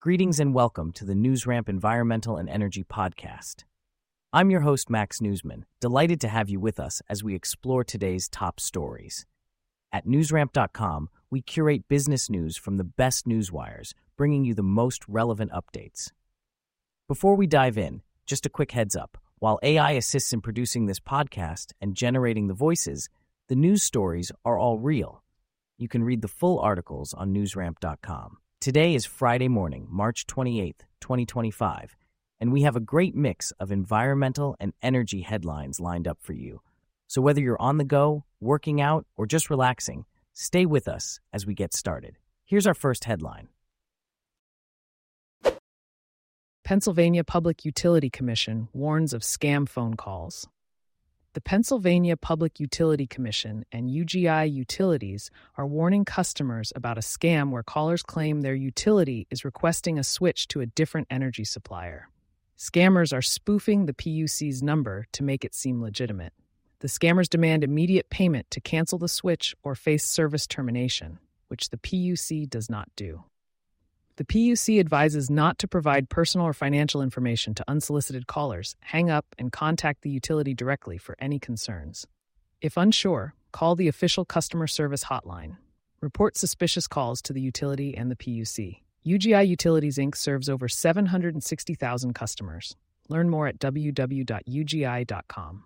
Greetings and welcome to the NewsRamp Environmental and Energy Podcast. I'm your host, Max Newsman, delighted to have you with us as we explore today's top stories. At newsramp.com, we curate business news from the best newswires, bringing you the most relevant updates. Before we dive in, just a quick heads up. While AI assists in producing this podcast and generating the voices, the news stories are all real. You can read the full articles on newsramp.com. Today is Friday morning, March 28th, 2025, and we have a great mix of environmental and energy headlines lined up for you. So whether you're on the go, working out, or just relaxing, stay with us as we get started. Here's our first headline. Pennsylvania Public Utility Commission warns of scam phone calls. The Pennsylvania Public Utility Commission and UGI Utilities are warning customers about a scam where callers claim their utility is requesting a switch to a different energy supplier. Scammers are spoofing the PUC's number to make it seem legitimate. The scammers demand immediate payment to cancel the switch or face service termination, which the PUC does not do. The PUC advises not to provide personal or financial information to unsolicited callers, hang up, and contact the utility directly for any concerns. If unsure, call the official customer service hotline. Report suspicious calls to the utility and the PUC. UGI Utilities Inc. serves over 760,000 customers. Learn more at www.ugi.com.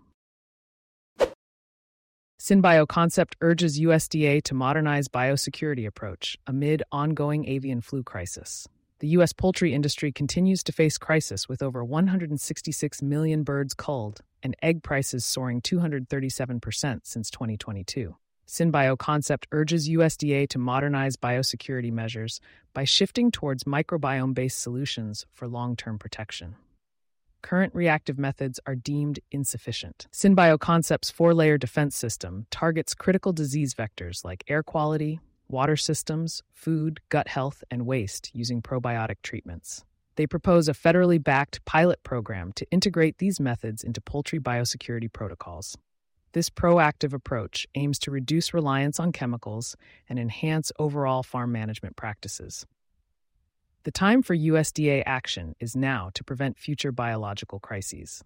SynBioConcept urges USDA to modernize biosecurity approach amid ongoing avian flu crisis. The U.S. poultry industry continues to face crisis with over 166 million birds culled and egg prices soaring 237% since 2022. SynBioConcept urges USDA to modernize biosecurity measures by shifting towards microbiome-based solutions for long-term protection. Current reactive methods are deemed insufficient. SynBioConcept's four-layer defense system targets critical disease vectors like air quality, water systems, food, gut health, and waste using probiotic treatments. They propose a federally backed pilot program to integrate these methods into poultry biosecurity protocols. This proactive approach aims to reduce reliance on chemicals and enhance overall farm management practices. The time for USDA action is now to prevent future biological crises.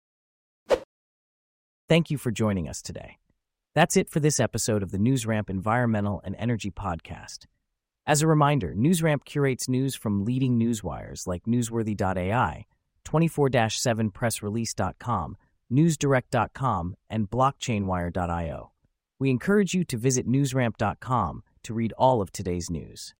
Thank you for joining us today. That's it for this episode of the NewsRamp Environmental and Energy Podcast. As a reminder, NewsRamp curates news from leading newswires like Newsworthy.ai, 24/7pressrelease.com, NewsDirect.com, and BlockchainWire.io. We encourage you to visit NewsRamp.com to read all of today's news.